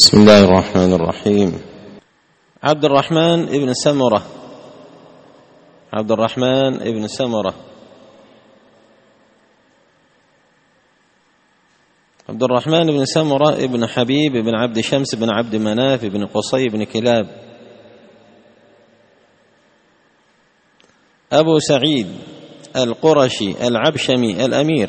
بسم الله الرحمن الرحيم. عبد الرحمن ابن سمرة، عبد الرحمن ابن سمرة، عبد الرحمن بن سمرة ابن حبيب بن عبد شمس بن عبد مناف بن قصي بن كلاب، أبو سعيد القرشي العبشمي الأمير.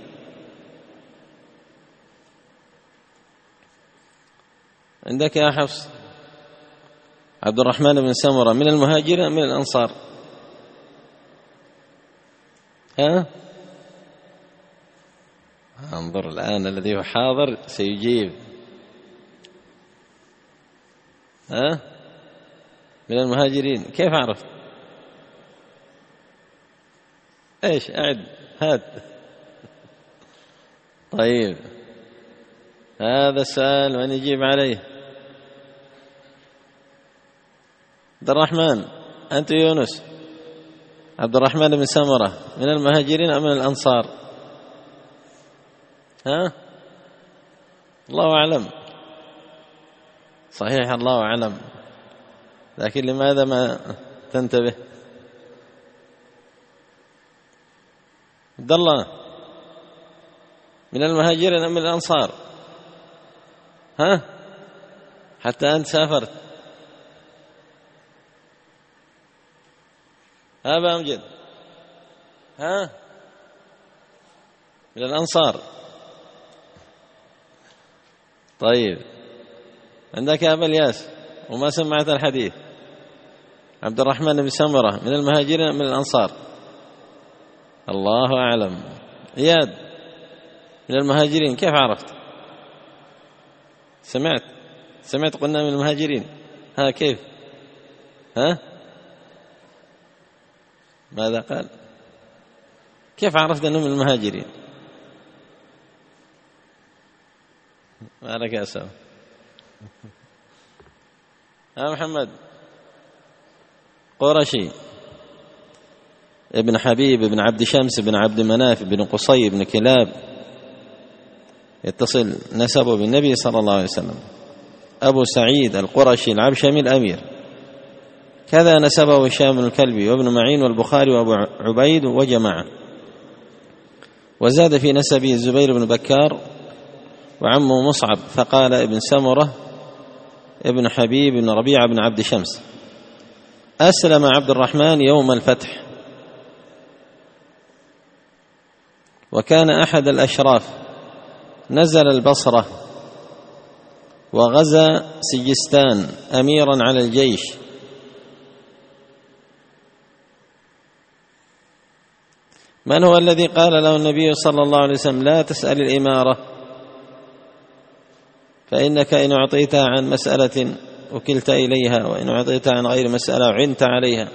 عندك يا حفص عبد الرحمن بن سمرة من المهاجرين من الأنصار؟ انظر الآن الذي هو حاضر سيجيب. من المهاجرين. كيف عرفت؟ ايش؟ أعد هات. طيب هذا السؤال من يجيب عليه؟ عبد الرحمن. أنت يونس. عبد الرحمن بن سمرة من المهاجرين أم من الأنصار؟ الله أعلم. صحيح الله أعلم، لكن لماذا ما تنتبه؟ عبد الله من المهاجرين أم من الأنصار؟ حتى أنت سافرت. أبا أمجد من الأنصار. طيب عندك أبا الياس وما سمعت الحديث. عبد الرحمن بن سمرة من المهاجرين من الأنصار؟ الله أعلم. إياد من المهاجرين. كيف عرفت؟ سمعت قلنا من المهاجرين. كيف؟ ماذا قال؟ كيف عرفت أنه من المهاجرين؟ ما لك يا سلام. محمد. قرشي ابن حبيب بن عبد شمس بن عبد مناف بن قصي بن كلاب، يتصل نسبه بالنبي صلى الله عليه وسلم. أبو سعيد القرشي العبشمي الأمير. كذا نسبه هشام بن الكلبي وابن معين والبخاري وأبو عبيد وجماعة. وزاد في نسبه الزبير بن بكار وعمه مصعب، فقال ابن سمرة ابن حبيب بن ربيعة بن عبد شمس. أسلم عبد الرحمن يوم الفتح، وكان أحد الأشراف، نزل البصرة وغزا سجستان أميرا على الجيش. من هو الذي قال له النبي صلى الله عليه وسلم لا تسأل الإمارة، فإنك إن أعطيتها عن مسألة وكلت إليها، وإن أعطيتها عن غير مسألة عنت عليها؟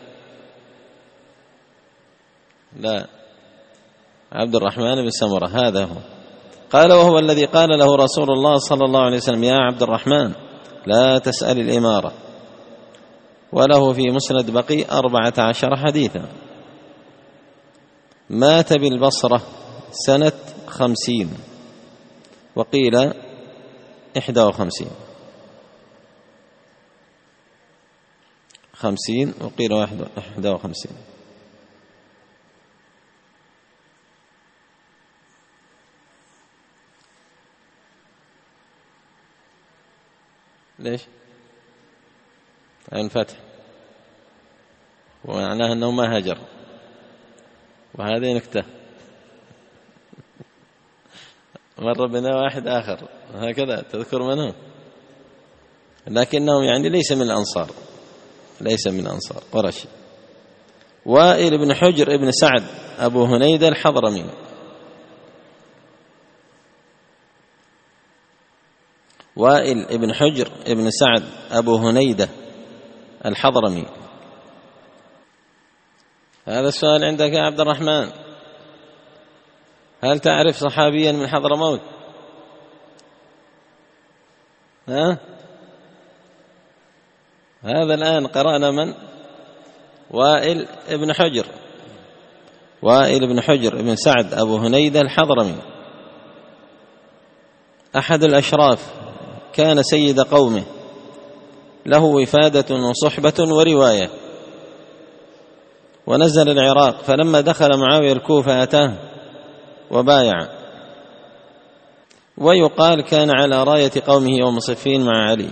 لا، عبد الرحمن بن سمرة هذا هو. قال وهو الذي قال له رسول الله صلى الله عليه وسلم يا عبد الرحمن لا تسأل الإمارة. وله في مسند بقي 14 حديثا. مات بالبصرة سنة 50، وقيل 51. 50 وقيل 51. ليش؟ عين فتح ومعناه أنه ما هاجر، وهذه نكتة. مر بنا واحد آخر هكذا تذكر منه، لكنه يعني ليس من الأنصار، ليس من الأنصار، قرشي. وائل بن حجر ابن سعد أبو هنيدة الحضرمي. وائل ابن حجر ابن سعد أبو هنيدة الحضرمي. هذا السؤال عندك يا عبد الرحمن. هل تعرف صحابيا من حضرموت؟ هذا الآن قرأنا من؟ وائل ابن حجر. وائل بن حجر بن سعد أبو هنيدة الحضرمي، أحد الأشراف، كان سيد قومه، له وفادة وصحبة ورواية، ونزل العراق، فلما دخل معاوية الكوفة أتاه وبايع، ويقال كان على راية قومه يوم صفين مع علي.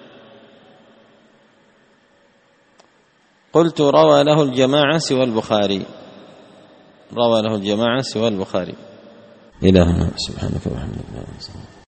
قلت روى له الجماعة سوى البخاري، روى له الجماعة سوى البخاري. إلهنا سبحانك وبحمدك.